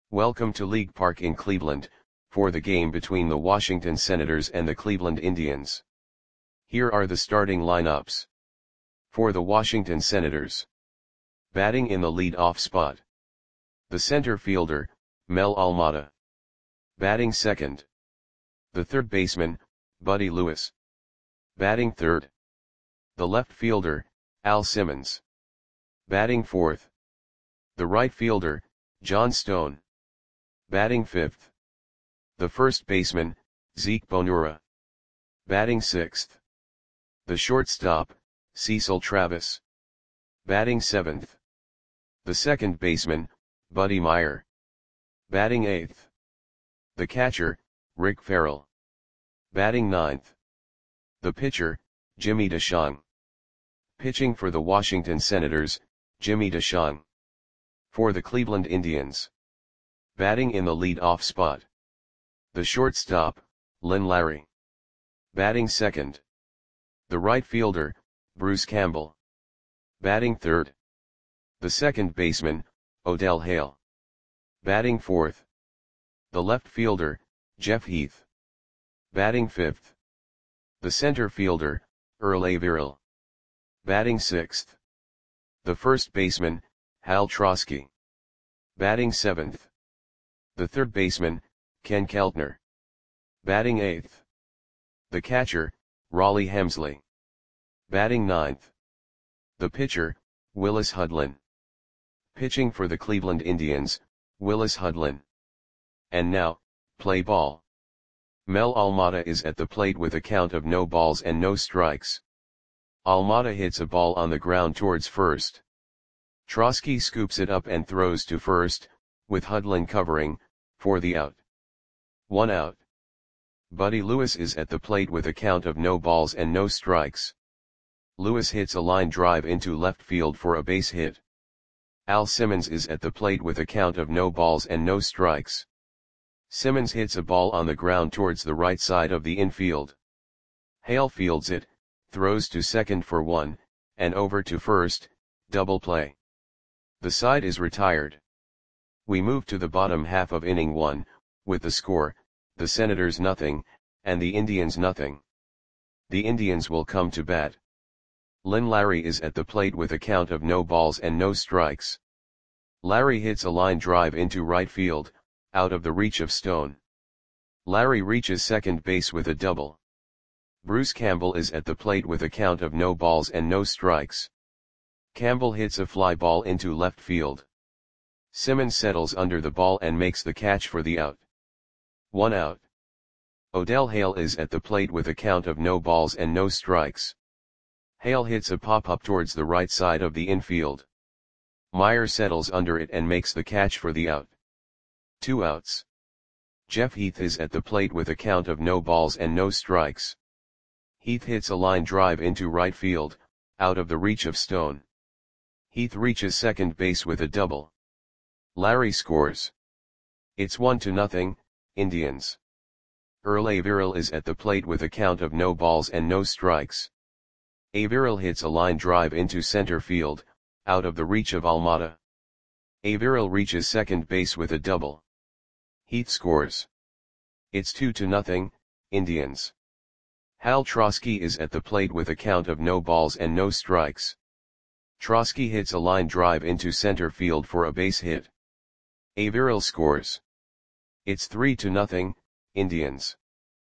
Welcome to League Park in Cleveland, for the game between the Washington Senators and the Cleveland Indians. Here are the starting lineups. For the Washington Senators. Batting in the lead-off spot. The center fielder, Mel Almada. Batting second. The third baseman, Buddy Lewis. Batting third. The left fielder, Al Simmons. Batting fourth. The right fielder, John Stone. Batting fifth. The first baseman, Zeke Bonura. Batting sixth. The shortstop, Cecil Travis. Batting seventh. The second baseman, Buddy Meyer. Batting eighth. The catcher, Rick Farrell. Batting ninth. The pitcher, Jimmy DeShong. Pitching for the Washington Senators, Jimmy DeShong. For the Cleveland Indians. Batting in the lead-off spot. The shortstop, Lynn Larry. Batting second. The right fielder, Bruce Campbell. Batting third. The second baseman, Odell Hale. Batting fourth. The left fielder, Jeff Heath. Batting fifth. The center fielder, Earl Averill. Batting sixth. The first baseman, Hal Trosky. Batting seventh. The third baseman, Ken Keltner. Batting eighth. The catcher, Raleigh Hemsley. Batting ninth. The pitcher, Willis Hudlin. Pitching for the Cleveland Indians, Willis Hudlin. And now, play ball. Mel Almada is at the plate with a count of no balls and no strikes. Almada hits a ball on the ground towards first. Trosky scoops it up and throws to first, with Hudlin covering, for the out. 1 out. Buddy Lewis is at the plate with a count of no balls and no strikes. Lewis hits a line drive into left field for a base hit. Al Simmons is at the plate with a count of no balls and no strikes. Simmons hits a ball on the ground towards the right side of the infield. Hale fields it, throws to second for 1, and over to first, double play. The side is retired. We move to the bottom half of inning 1, with the score, the Senators nothing, and the Indians nothing. The Indians will come to bat. Lynn Larry is at the plate with a count of no balls and no strikes. Larry hits a line drive into right field, out of the reach of Stone. Larry reaches second base with a double. Bruce Campbell is at the plate with a count of no balls and no strikes. Campbell hits a fly ball into left field. Simmons settles under the ball and makes the catch for the out. 1 out. Odell Hale is at the plate with a count of no balls and no strikes. Hale hits a pop-up towards the right side of the infield. Meyer settles under it and makes the catch for the out. 2 outs. Jeff Heath is at the plate with a count of no balls and no strikes. Heath hits a line drive into right field, out of the reach of Stone. Heath reaches second base with a double. Larry scores. It's 1-0, Indians. Earl Averill is at the plate with a count of no balls and no strikes. Averill hits a line drive into center field, out of the reach of Almada. Averill reaches second base with a double. Heath scores. It's 2-0, Indians. Hal Trosky is at the plate with a count of no balls and no strikes. Trosky hits a line drive into center field for a base hit. Averill scores. It's 3-0, Indians.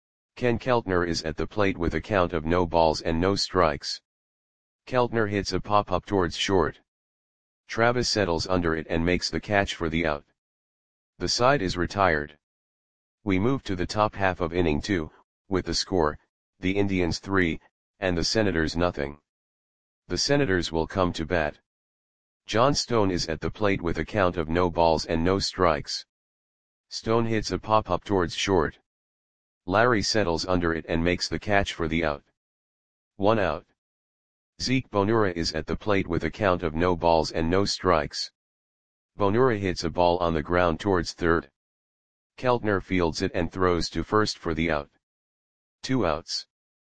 Ken Keltner is at the plate with a count of no balls and no strikes. Keltner hits a pop-up towards short. Travis settles under it and makes the catch for the out. The side is retired. We move to the top half of inning 2, with the score, the Indians 3, and the Senators nothing. The Senators will come to bat. John Stone is at the plate with a count of no balls and no strikes. Stone hits a pop-up towards short. Larry settles under it and makes the catch for the out. 1 out. Zeke Bonura is at the plate with a count of no balls and no strikes. Bonura hits a ball on the ground towards third. Keltner fields it and throws to first for the out. 2 outs.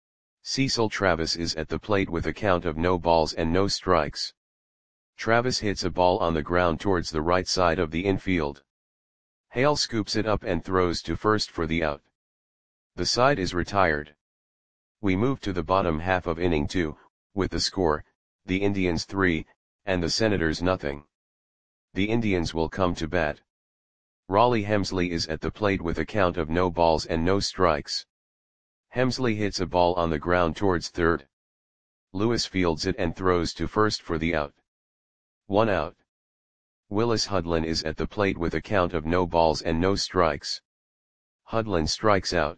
Cecil Travis is at the plate with a count of no balls and no strikes. Travis hits a ball on the ground towards the right side of the infield. Hale scoops it up and throws to first for the out. The side is retired. We move to the bottom half of inning 2, with the score, the Indians 3, and the Senators nothing. The Indians will come to bat. Raleigh Hemsley is at the plate with a count of no balls and no strikes. Hemsley hits a ball on the ground towards third. Lewis fields it and throws to first for the out. 1 out. Willis Hudlin is at the plate with a count of no balls and no strikes. Hudlin strikes out.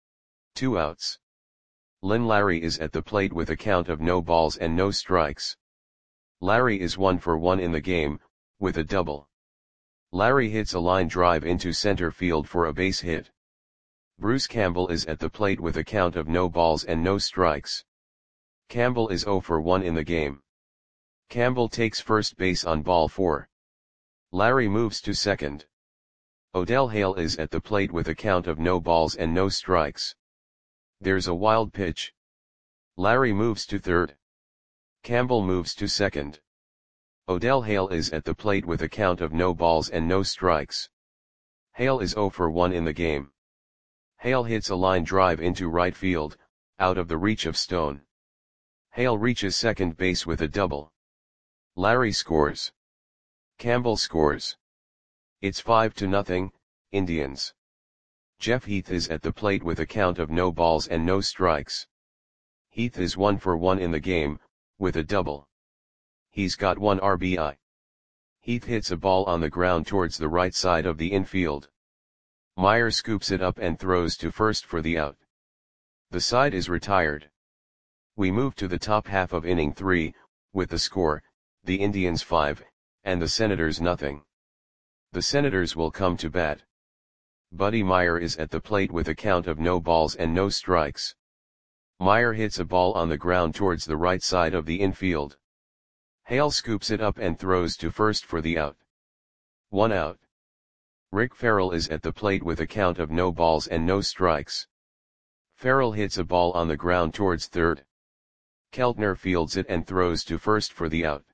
2 outs. Lynn Larry is at the plate with a count of no balls and no strikes. Larry is 1 for 1 in the game, with a double. Larry hits a line drive into center field for a base hit. Bruce Campbell is at the plate with a count of no balls and no strikes. Campbell is 0 for 1 in the game. Campbell takes first base on ball 4. Larry moves to second. Odell Hale is at the plate with a count of no balls and no strikes. There's a wild pitch. Larry moves to third. Campbell moves to second. Odell Hale is at the plate with a count of no balls and no strikes. Hale is 0 for 1 in the game. Hale hits a line drive into right field, out of the reach of Stone. Hale reaches second base with a double. Larry scores. Campbell scores. It's 5-0, Indians. Jeff Heath is at the plate with a count of no balls and no strikes. Heath is 1 for 1 in the game, with a double. He's got 1 RBI. Heath hits a ball on the ground towards the right side of the infield. Meyer scoops it up and throws to first for the out. The side is retired. We move to the top half of inning 3, with the score, the Indians 5, and the Senators nothing. The Senators will come to bat. Buddy Meyer is at the plate with a count of no balls and no strikes. Meyer hits a ball on the ground towards the right side of the infield. Hale scoops it up and throws to first for the out. 1 out. Rick Farrell is at the plate with a count of no balls and no strikes. Farrell hits a ball on the ground towards third. Keltner fields it and throws to first for the out.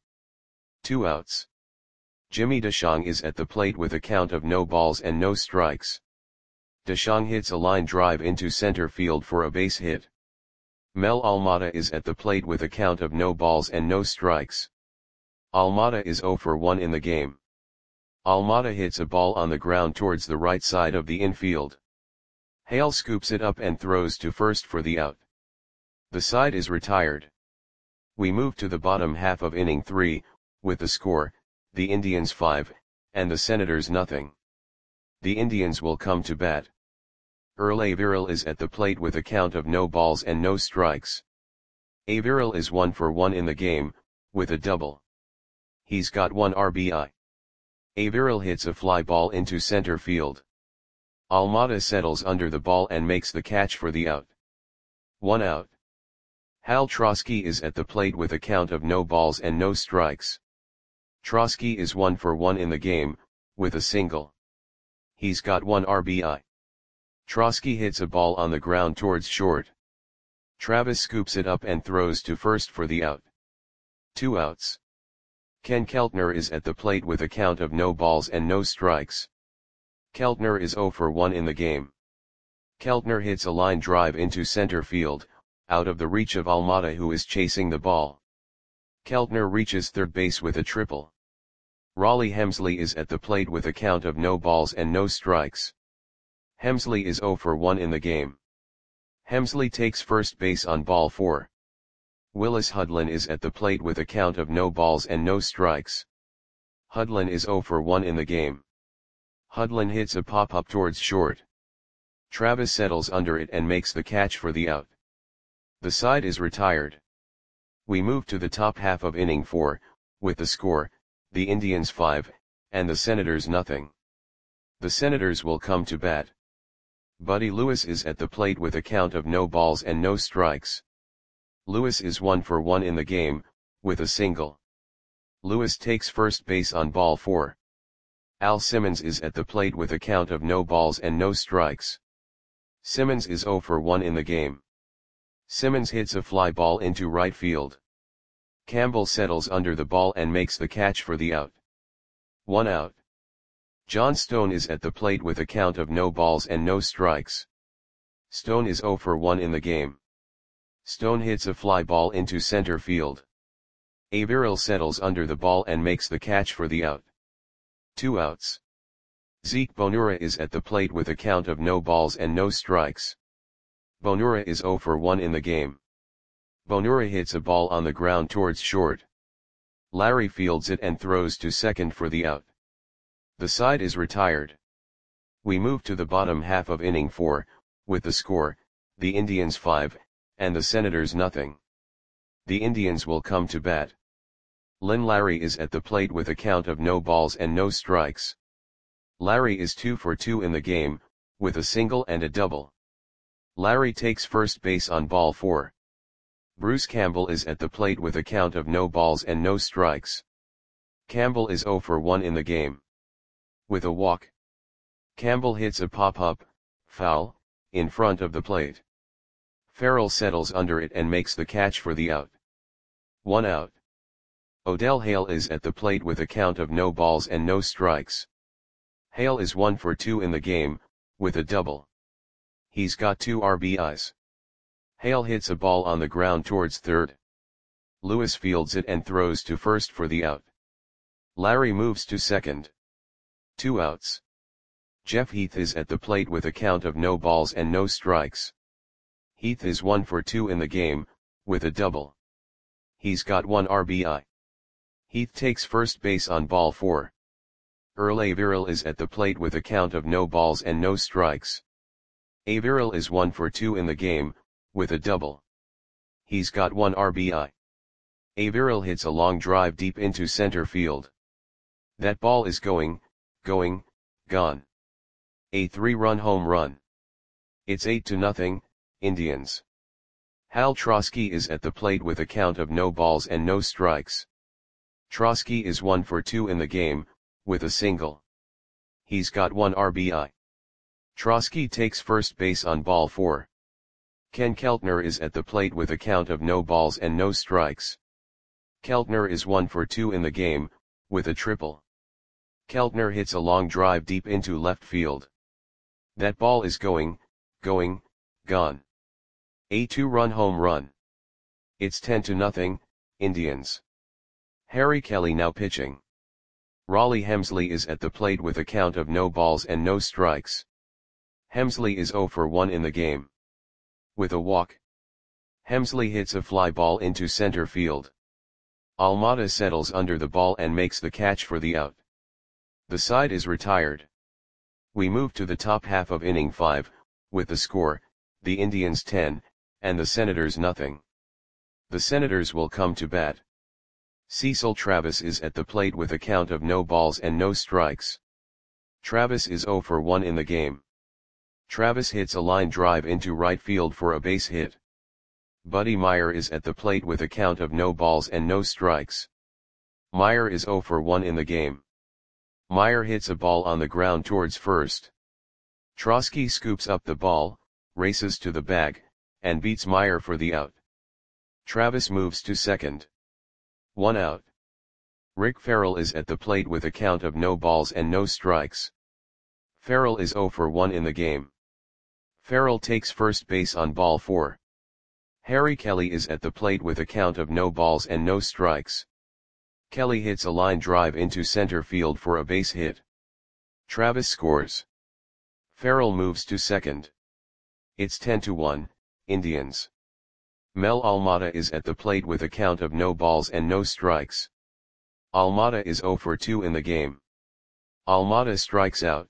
2 outs. Jimmy DeShong is at the plate with a count of no balls and no strikes. DeShong hits a line drive into center field for a base hit. Mel Almada is at the plate with a count of no balls and no strikes. Almada is 0 for 1 in the game. Almada hits a ball on the ground towards the right side of the infield. Hale scoops it up and throws to first for the out. The side is retired. We move to the bottom half of inning 3, with the score, the Indians 5, and the Senators nothing. The Indians will come to bat. Earl Averill is at the plate with a count of no balls and no strikes. Averill is 1 for 1 in the game, with a double. He's got 1 RBI. Averill hits a fly ball into center field. Almada settles under the ball and makes the catch for the out. 1 out. Hal Trosky is at the plate with a count of no balls and no strikes. Trosky is 1 for 1 in the game, with a single. He's got 1 RBI. Trosky hits a ball on the ground towards short. Travis scoops it up and throws to first for the out. 2 outs. Ken Keltner is at the plate with a count of no balls and no strikes. Keltner is 0 for 1 in the game. Keltner hits a line drive into center field, out of the reach of Almada who is chasing the ball. Keltner reaches third base with a triple. Raleigh Hemsley is at the plate with a count of no balls and no strikes. Hemsley is 0 for 1 in the game. Hemsley takes first base on ball 4. Willis Hudlin is at the plate with a count of no balls and no strikes. Hudlin is 0 for 1 in the game. Hudlin hits a pop-up towards short. Travis settles under it and makes the catch for the out. The side is retired. We move to the top half of inning 4, with the score, the Indians 5, and the Senators nothing. The Senators will come to bat. Buddy Lewis is at the plate with a count of no balls and no strikes. Lewis is 1 for 1 in the game, with a single. Lewis takes first base on ball 4. Al Simmons is at the plate with a count of no balls and no strikes. Simmons is 0 for 1 in the game. Simmons hits a fly ball into right field. Campbell settles under the ball and makes the catch for the out. 1 out. John Stone is at the plate with a count of no balls and no strikes. Stone is 0 for 1 in the game. Stone hits a fly ball into center field. Averill settles under the ball and makes the catch for the out. 2 outs. Zeke Bonura is at the plate with a count of no balls and no strikes. Bonura is 0 for 1 in the game. Bonura hits a ball on the ground towards short. Larry fields it and throws to second for the out. The side is retired. We move to the bottom half of inning 4, with the score, the Indians 5, and the Senators nothing. The Indians will come to bat. Len Larry is at the plate with a count of no balls and no strikes. Larry is 2 for 2 in the game, with a single and a double. Larry takes first base on ball 4. Bruce Campbell is at the plate with a count of no balls and no strikes. Campbell is 0 for 1 in the game. With a walk, Campbell hits a pop-up, foul, in front of the plate. Farrell settles under it and makes the catch for the out. 1 out. Odell Hale is at the plate with a count of no balls and no strikes. Hale is 1 for 2 in the game, with a double. He's got 2 RBIs. Hale hits a ball on the ground towards third. Lewis fields it and throws to first for the out. Larry moves to second. 2 outs. Jeff Heath is at the plate with a count of no balls and no strikes. Heath is 1 for 2 in the game, with a double. He's got 1 RBI. Heath takes first base on ball 4. Earl Averill is at the plate with a count of no balls and no strikes. Averill is 1 for 2 in the game, with a double. He's got 1 RBI. Averill hits a long drive deep into center field. That ball is going, gone. A 3-run home run. It's 8-0, Indians. Hal Trosky is at the plate with a count of no balls and no strikes. Trosky is 1 for 2 in the game, with a single. He's got 1 RBI. Trosky takes first base on ball 4. Ken Keltner is at the plate with a count of no balls and no strikes. Keltner is 1 for 2 in the game, with a triple. Keltner hits a long drive deep into left field. That ball is going, gone. A 2-run home run. It's 10-0, Indians. Harry Kelly now pitching. Raleigh Hemsley is at the plate with a count of no balls and no strikes. Hemsley is 0 for 1 in the game. With a walk, Hemsley hits a fly ball into center field. Almada settles under the ball and makes the catch for the out. The side is retired. We move to the top half of inning 5, with the score, the Indians 10, and the Senators nothing. The Senators will come to bat. Cecil Travis is at the plate with a count of no balls and no strikes. Travis is 0 for 1 in the game. Travis hits a line drive into right field for a base hit. Buddy Meyer is at the plate with a count of no balls and no strikes. Meyer is 0 for 1 in the game. Meyer hits a ball on the ground towards first. Trosky scoops up the ball, races to the bag, and beats Meyer for the out. Travis moves to second. 1 out. Rick Farrell is at the plate with a count of no balls and no strikes. Farrell is 0 for 1 in the game. Farrell takes first base on ball 4. Harry Kelly is at the plate with a count of no balls and no strikes. Kelly hits a line drive into center field for a base hit. Travis scores. Farrell moves to second. It's 10-1, Indians. Mel Almada is at the plate with a count of no balls and no strikes. Almada is 0 for 2 in the game. Almada strikes out.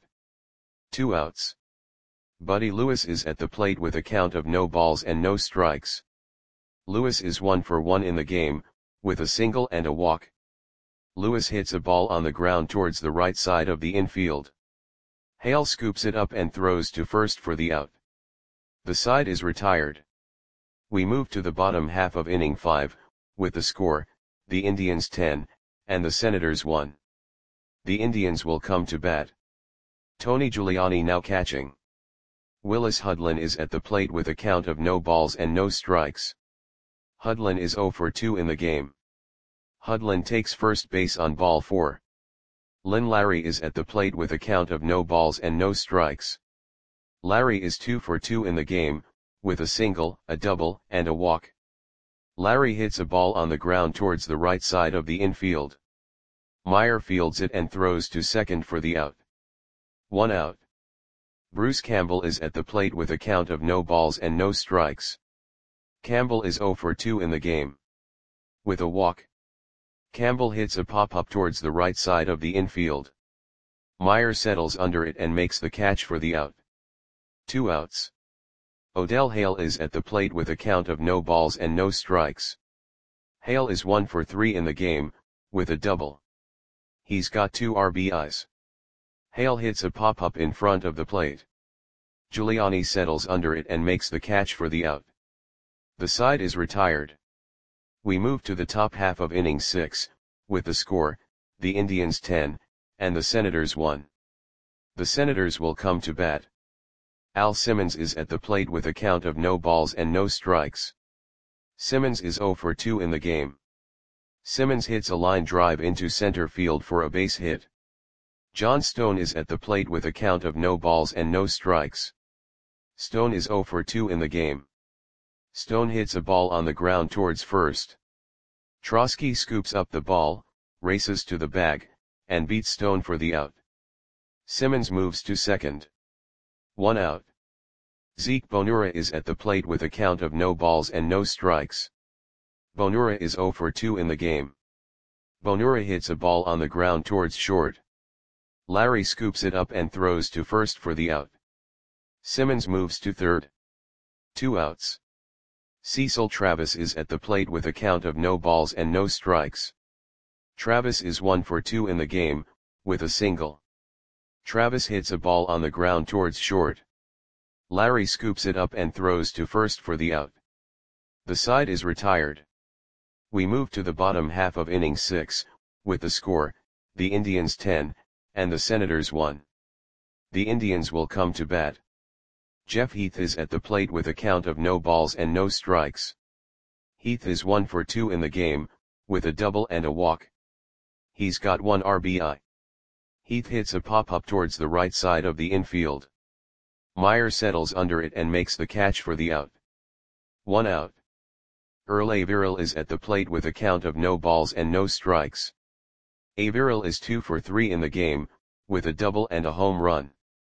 2 outs. Buddy Lewis is at the plate with a count of no balls and no strikes. Lewis is 1 for 1 in the game, with a single and a walk. Lewis hits a ball on the ground towards the right side of the infield. Hale scoops it up and throws to first for the out. The side is retired. We move to the bottom half of inning 5, with the score, the Indians 10, and the Senators 1. The Indians will come to bat. Tony Giuliani now catching. Willis Hudlin is at the plate with a count of no balls and no strikes. Hudlin is 0 for 2 in the game. Hudlin takes first base on ball 4. Lynn Larry is at the plate with a count of no balls and no strikes. Larry is 2 for 2 in the game, with a single, a double, and a walk. Larry hits a ball on the ground towards the right side of the infield. Meyer fields it and throws to second for the out. 1 out. Bruce Campbell is at the plate with a count of no balls and no strikes. Campbell is 0 for 2 in the game. With a walk. Campbell hits a pop-up towards the right side of the infield. Meyer settles under it and makes the catch for the out. 2 outs. Odell Hale is at the plate with a count of no balls and no strikes. Hale is 1 for 3 in the game, with a double. He's got 2 RBIs. Hale hits a pop-up in front of the plate. Giuliani settles under it and makes the catch for the out. The side is retired. We move to the top half of inning 6, with the score, the Indians 10, and the Senators 1. The Senators will come to bat. Al Simmons is at the plate with a count of no balls and no strikes. Simmons is 0 for 2 in the game. Simmons hits a line drive into center field for a base hit. John Stone is at the plate with a count of no balls and no strikes. Stone is 0 for 2 in the game. Stone hits a ball on the ground towards first. Trosky scoops up the ball, races to the bag, and beats Stone for the out. Simmons moves to second. 1 out. Zeke Bonura is at the plate with a count of no balls and no strikes. Bonura is 0 for 2 in the game. Bonura hits a ball on the ground towards short. Larry scoops it up and throws to first for the out. Simmons moves to third. 2 outs. Cecil Travis is at the plate with a count of no balls and no strikes. Travis is 1 for 2 in the game, with a single. Travis hits a ball on the ground towards short. Larry scoops it up and throws to first for the out. The side is retired. We move to the bottom half of inning 6, with the score, the Indians 10, and the Senators 1. The Indians will come to bat. Jeff Heath is at the plate with a count of no balls and no strikes. Heath is 1 for 2 in the game, with a double and a walk. He's got 1 RBI. Heath hits a pop-up towards the right side of the infield. Meyer settles under it and makes the catch for the out. 1 out. Earl Averill is at the plate with a count of no balls and no strikes. Averill is 2 for 3 in the game, with a double and a home run.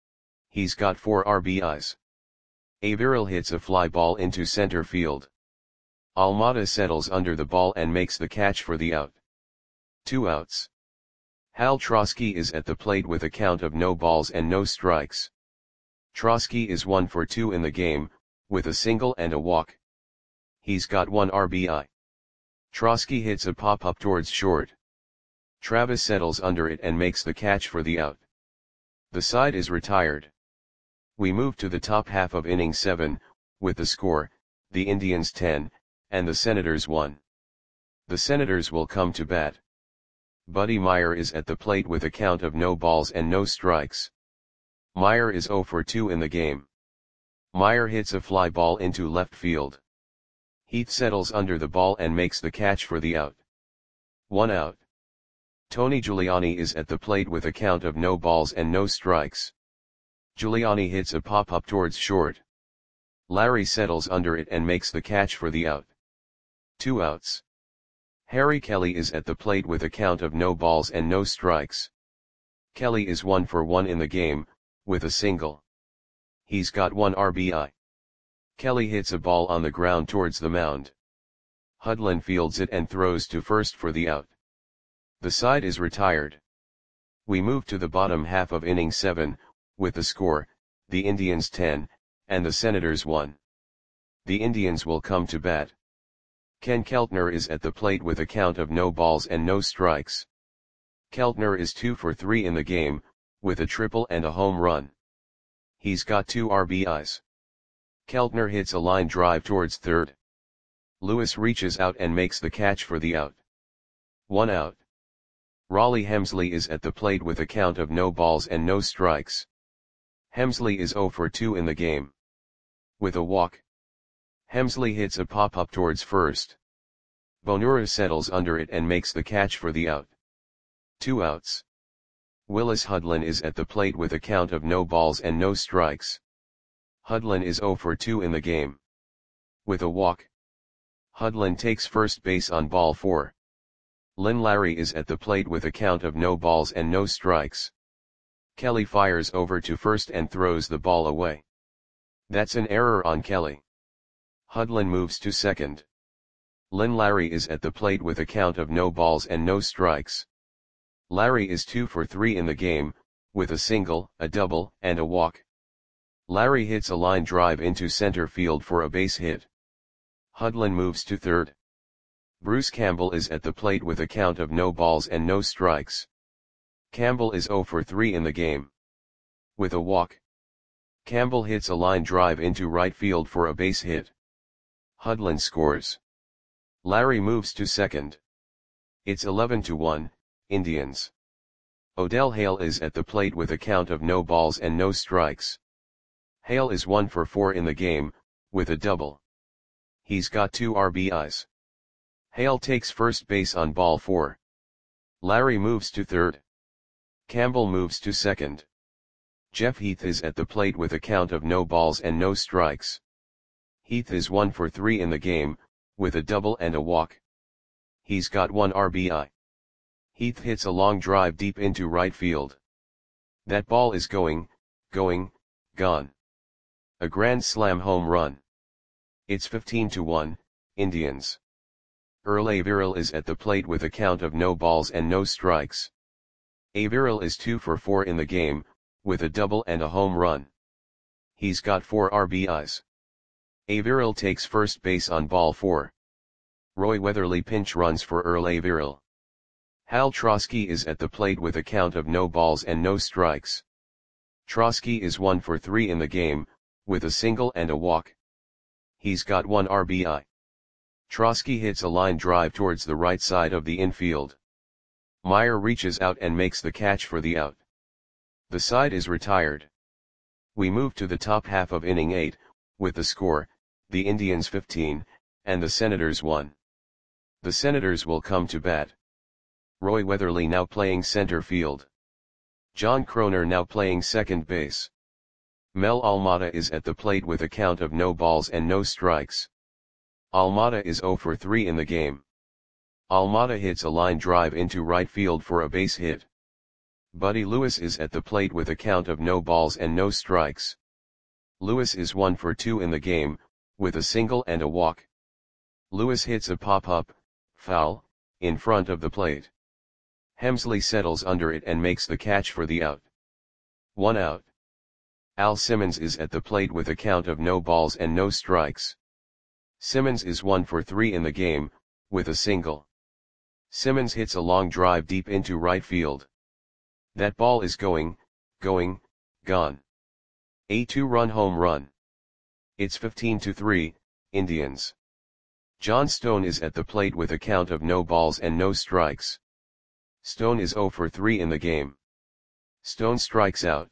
He's got 4 RBIs. Averill hits a fly ball into center field. Almada settles under the ball and makes the catch for the out. 2 outs. Hal Trosky is at the plate with a count of no balls and no strikes. Trosky is 1 for 2 in the game, with a single and a walk. He's got 1 RBI. Trosky hits a pop-up towards short. Travis settles under it and makes the catch for the out. The side is retired. We move to the top half of inning 7, with the score, the Indians 10, and the Senators 1. The Senators will come to bat. Buddy Meyer is at the plate with a count of no balls and no strikes. Meyer is 0 for 2 in the game. Meyer hits a fly ball into left field. Heath settles under the ball and makes the catch for the out. 1 out. Tony Giuliani is at the plate with a count of no balls and no strikes. Giuliani hits a pop-up towards short. Larry settles under it and makes the catch for the out. 2 outs. Harry Kelly is at the plate with a count of no balls and no strikes. Kelly is 1 for 1 in the game, with a single. He's got 1 RBI. Kelly hits a ball on the ground towards the mound. Hudlin fields it and throws to first for the out. The side is retired. We move to the bottom half of inning 7, with the score, the Indians 10, and the Senators 1. The Indians will come to bat. Ken Keltner is at the plate with a count of no balls and no strikes. Keltner is 2 for 3 in the game, with a triple and a home run. He's got 2 RBIs. Keltner hits a line drive towards third. Lewis reaches out and makes the catch for the out. 1 out. Raleigh Hemsley is at the plate with a count of no balls and no strikes. Hemsley is 0 for 2 in the game. With a walk. Hemsley hits a pop-up towards first. Bonura settles under it and makes the catch for the out. 2 outs. Willis Hudlin is at the plate with a count of no balls and no strikes. Hudlin is 0 for 2 in the game. With a walk, Hudlin takes first base on ball 4. Lynn Larry is at the plate with a count of no balls and no strikes. Kelly fires over to first and throws the ball away. That's an error on Kelly. Hudlin moves to second. Lynn Larry is at the plate with a count of no balls and no strikes. Larry is 2 for 3 in the game, with a single, a double, and a walk. Larry hits a line drive into center field for a base hit. Hudlin moves to third. Bruce Campbell is at the plate with a count of no balls and no strikes. Campbell is 0 for 3 in the game. With a walk, Campbell hits a line drive into right field for a base hit. Hudlin scores. Larry moves to second. It's 11-1, Indians. Odell Hale is at the plate with a count of no balls and no strikes. Hale is 1 for 4 in the game, with a double. He's got 2 RBIs. Hale takes first base on ball 4. Larry moves to third. Campbell moves to second. Jeff Heath is at the plate with a count of no balls and no strikes. Heath is 1 for 3 in the game, with a double and a walk. He's got 1 RBI. Heath hits a long drive deep into right field. That ball is going, gone. A grand slam home run. It's 15-1, Indians. Earl Averill is at the plate with a count of no balls and no strikes. Averill is 2 for 4 in the game, with a double and a home run. He's got 4 RBIs. Averill takes first base on ball 4. Roy Weatherly pinch runs for Earl Averill. Hal Trosky is at the plate with a count of no balls and no strikes. Trosky is 1 for 3 in the game, with a single and a walk. He's got 1 RBI. Trosky hits a line drive towards the right side of the infield. Meyer reaches out and makes the catch for the out. The side is retired. We move to the top half of inning 8, with the score, the Indians 15, and the Senators 1. The Senators will come to bat. Roy Weatherly now playing center field. John Kroner now playing second base. Mel Almada is at the plate with a count of no balls and no strikes. Almada is 0 for 3 in the game. Almada hits a line drive into right field for a base hit. Buddy Lewis is at the plate with a count of no balls and no strikes. Lewis is 1 for 2 in the game, with a single and a walk. Lewis hits a pop-up, foul, in front of the plate. Hemsley settles under it and makes the catch for the out. 1 out. Al Simmons is at the plate with a count of no balls and no strikes. Simmons is 1 for 3 in the game, with a single. Simmons hits a long drive deep into right field. That ball is going, gone. A 2-run home run. It's 15-3, Indians. John Stone is at the plate with a count of no balls and no strikes. Stone is 0 for 3 in the game. Stone strikes out.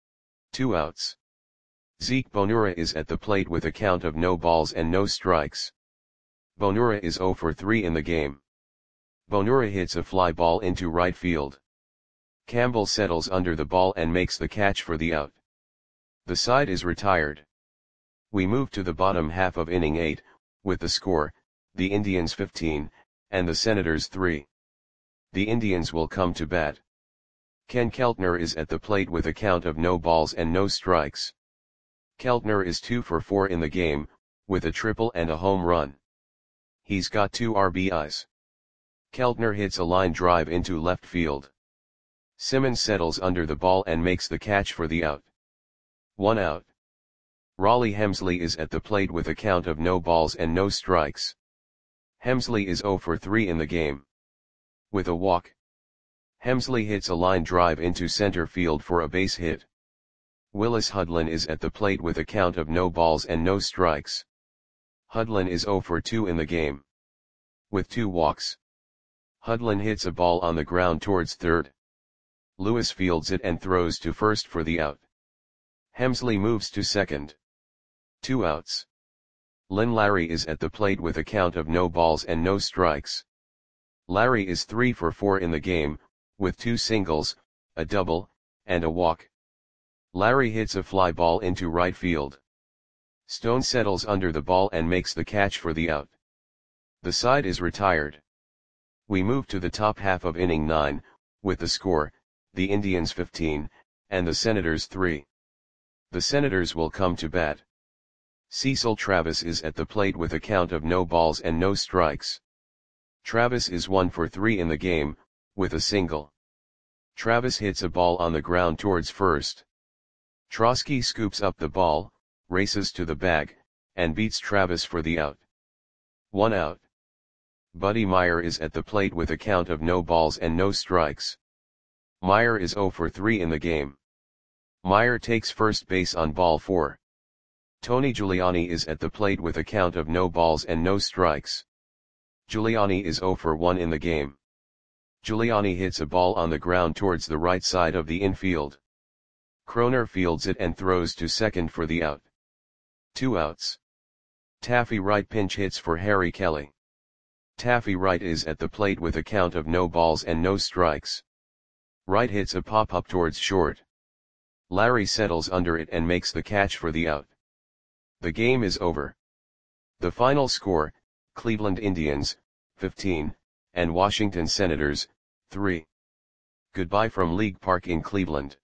2 outs. Zeke Bonura is at the plate with a count of no balls and no strikes. Bonura is 0 for 3 in the game. Bonura hits a fly ball into right field. Campbell settles under the ball and makes the catch for the out. The side is retired. We move to the bottom half of inning 8, with the score, the Indians 15, and the Senators 3. The Indians will come to bat. Ken Keltner is at the plate with a count of no balls and no strikes. Keltner is 2 for 4 in the game, with a triple and a home run. He's got 2 RBIs. Keltner hits a line drive into left field. Simmons settles under the ball and makes the catch for the out. 1 out. Raleigh Hemsley is at the plate with a count of no balls and no strikes. Hemsley is 0 for 3 in the game. With a walk, Hemsley hits a line drive into center field for a base hit. Willis Hudlin is at the plate with a count of no balls and no strikes. Hudlin is 0 for 2 in the game. With 2 walks, Hudlin hits a ball on the ground towards third. Lewis fields it and throws to first for the out. Hemsley moves to second. 2 outs. Lynn Larry is at the plate with a count of no balls and no strikes. Larry is 3 for 4 in the game, with 2 singles, a double, and a walk. Larry hits a fly ball into right field. Stone settles under the ball and makes the catch for the out. The side is retired. We move to the top half of inning 9, with the score, the Indians 15, and the Senators 3. The Senators will come to bat. Cecil Travis is at the plate with a count of no balls and no strikes. Travis is 1 for 3 in the game, with a single. Travis hits a ball on the ground towards first. Trosky scoops up the ball, races to the bag, and beats Travis for the out. 1 out. Buddy Meyer is at the plate with a count of no balls and no strikes. Meyer is 0 for 3 in the game. Meyer takes first base on ball 4. Tony Giuliani is at the plate with a count of no balls and no strikes. Giuliani is 0 for 1 in the game. Giuliani hits a ball on the ground towards the right side of the infield. Kroner fields it and throws to second for the out. 2 outs. Taffy Wright pinch hits for Harry Kelly. Taffy Wright is at the plate with a count of no balls and no strikes. Wright hits a pop-up towards short. Larry settles under it and makes the catch for the out. The game is over. The final score, Cleveland Indians, 15, and Washington Senators, 3. Goodbye from League Park in Cleveland.